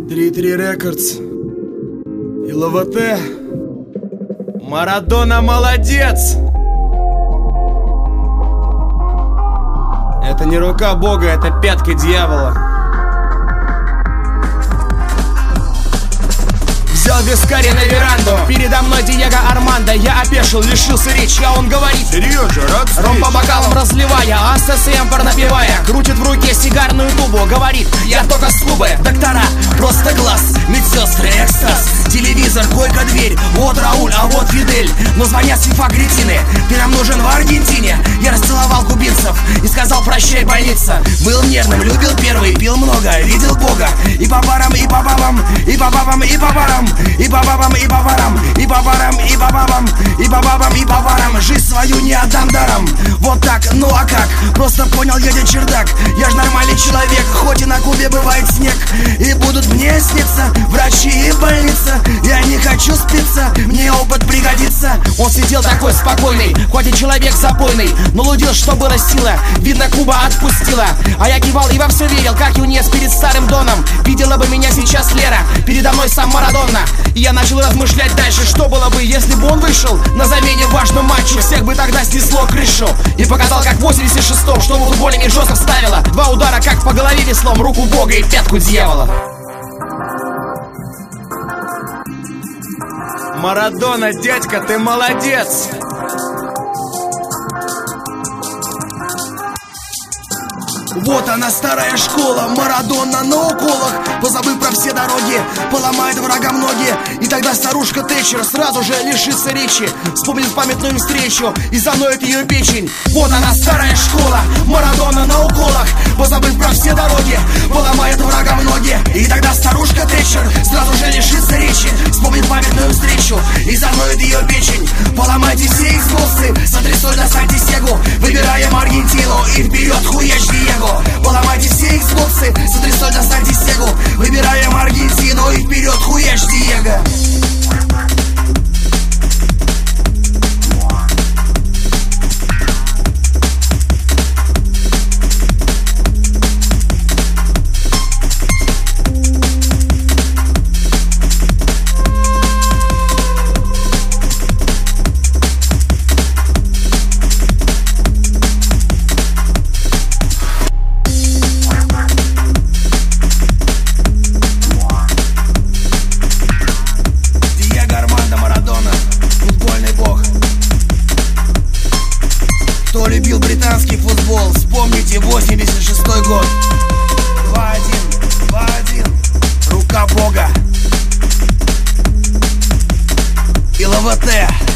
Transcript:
3-3 Records и ЛВТ. Марадона молодец! Это не рука Бога, это пятки дьявола. Взял вискари на веранду, передо мной Диего Армандо. Я опешил, лишился речи, а он говорит: Сережа, рад встрече. Ром по бокалам разливая, а ССМ напевая, крутит в руке сигарную тубу, говорит: я только с Кубы. Доктора, просто глаз, медсестры, экстаз, телевизор, койка, дверь. Вот Рауль, а вот Фидель. Но звонят симфагретины, ты нам нужен в Аргентине. Я расцеловал кубинцев и сказал: прощай, больница. Был нервным, любил первый, пил много, видел Бога. И по барам, и по бабам, и по бабам, и по барам, и по бабам, и по барам, и по барам, и по бабам, и по бабам, и по барам. Жизнь свою не отдам даром. Вот так, ну а как? Просто понял я, где чердак. Я ж нормальный человек, хоть и на Кубе бывает снег. И будут мне сниться врачи и больница. Я не хочу спиться, мне опыт пригодится. Он сидел такой спокойный, хоть и человек запойный, но лудил, что было сила. Видно, Куба отпустила. А я кивал и во все верил, как Юнес перед старым Доном. Видела бы меня сейчас Лера, передо мной сам Марадона. И я начал размышлять дальше, что было бы, если бы он вышел на замене в важном матче. Всех бы тогда снесло крышу. И показал, как в 86-м, что в футболе не жестко вставила. Два удара, как по голове веслом, руку Бога и пятку дьявола. Марадона, дядька, ты молодец! Вот она, старая школа, Марадона на уколах, позабыв про все дороги, поломает врагам ноги. И тогда старушка Тэтчер сразу же лишится речи, вспомнит памятную встречу и заноет ее печень. Вот она, старая школа, Марадона на уколах, позабыв про все дороги, поломает врагам ноги. И тогда старушка Тэтчер сразу же лишится речи, вспомнит памятную встречу и заноет ее печень. Поломайте все экскурсы, сотрясой на Сантьяго, выбираем Аргентину и вперед хуяч Диего. Поломайте все Xbox'ы, сотрясой на Сантьяго, выбираем Аргентину и вперед хуяч Диего. Кто любил британский футбол, вспомните 86-й год. 2-1, рука Бога и ЛВТ.